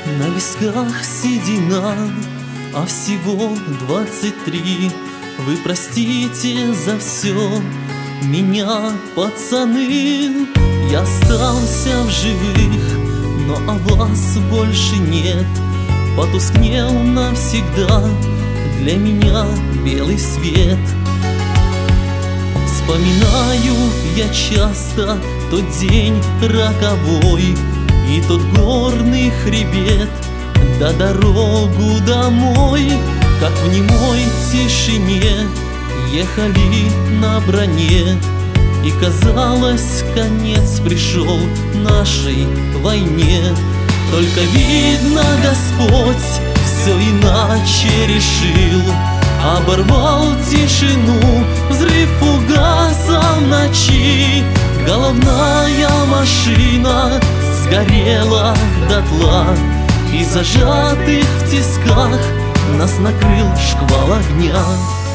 На висках седина, а всего 23. Вы простите за все меня, пацаны. Я остался в живых, но о вас больше нет. Потускнел навсегда для меня белый свет. Вспоминаю я часто тот день роковой и тот горный хребет, да дорогу домой, как в немой тишине ехали на броне. И казалось, конец пришел нашей войне. Только видно, Господь все иначе решил. Оборвал тишину взрыв фугаса в ночи. Головная машина сгорела дотла, и зажатых в тисках нас накрыл шквал огня.